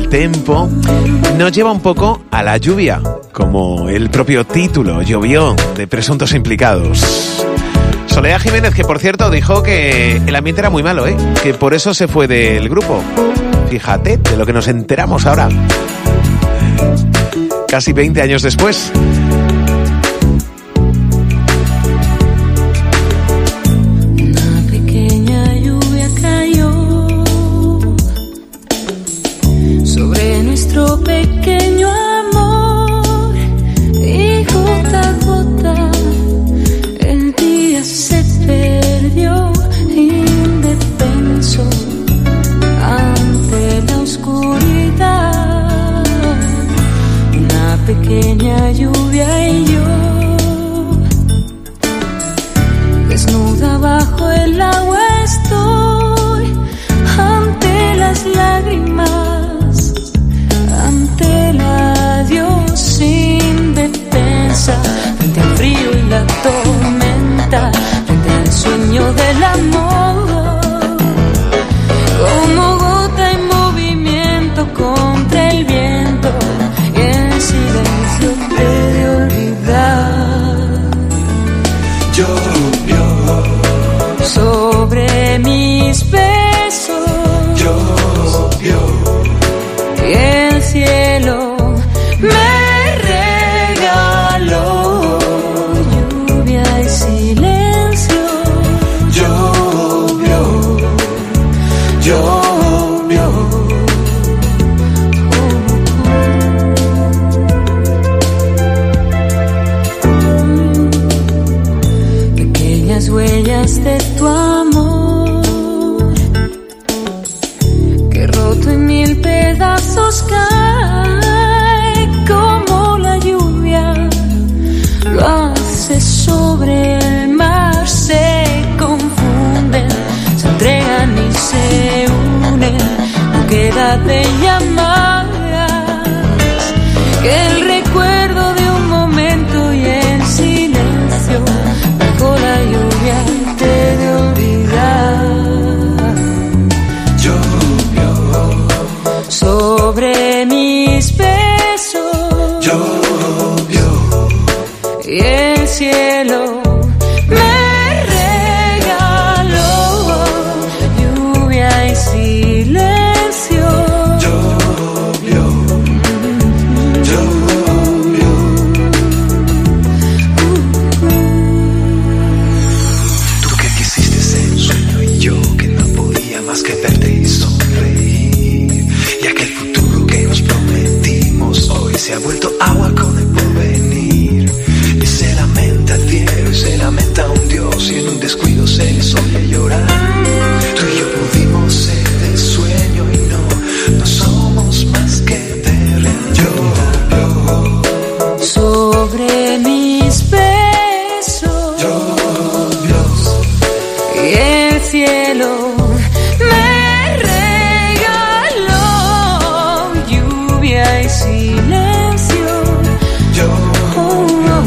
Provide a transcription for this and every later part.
tempo, nos lleva un poco a la lluvia, como el propio título, Llovió, de Presuntos Implicados. Soledad Jiménez, que por cierto dijo que el ambiente era muy malo, que por eso se fue del grupo. Fíjate de lo que nos enteramos ahora, casi 20 años después. Pequeño amor, y gota a gota el día se perdió, indefenso ante la oscuridad. Una pequeña lluvia y yo, desnuda bajo el agua estoy, ante las lágrimas, ante el adiós sin defensa, frente al frío y la tormenta, frente al sueño del amor, como gota en movimiento contra el viento, y en silencio te de olvidar. Llovió sobre mis besos, llovió, y el cielo me regaló lluvia y silencio. llovió, llovió. Pequeñas huellas de tu amor, que roto en mil pedazos cae como la lluvia, lo hace sobre el mar, se confunden, se entregan y se unen, no queda de llamadas que el recuerdo de un momento, y en silencio bajo la lluvia te de olvidar. Sobre mis besos, Llovió, y el cielo me regaló lluvia y silencio. llovió, llovió. Tú que quisiste ser un sueño y yo que no podía más que verte y sonreír, y aquel futuro que nos prometimos hoy se ha vuelto agua con el porvenir. Y se lamenta el cielo y se lamenta un Dios, y en un descuido se les oye llorar. Tú y yo pudimos ser de sueño y no somos más que de llovió, Sobre mis besos, llovió, y el cielo me regaló lluvia y silencio. llovió,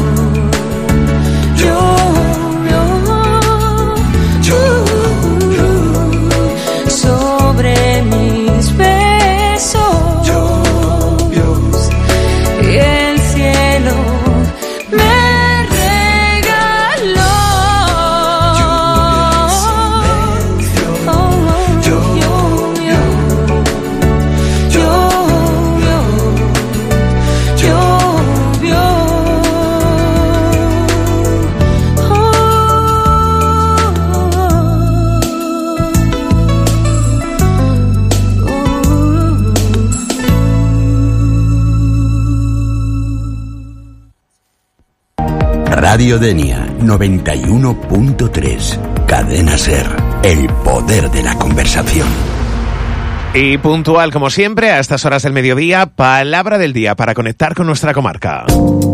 Sobre mis besos, y el cielo me regaló Radio Denia 91.3. Cadena Ser. El poder de la conversación. Y puntual, como siempre, a estas horas del mediodía, palabra del día para conectar con nuestra comarca.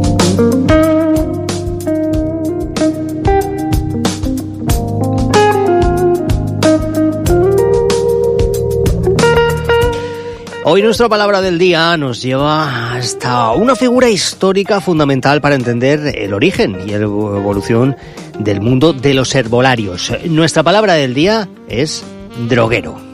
Hoy nuestra palabra del día nos lleva hasta una figura histórica fundamental para entender el origen y la evolución del mundo de los herbolarios. Nuestra palabra del día es droguero.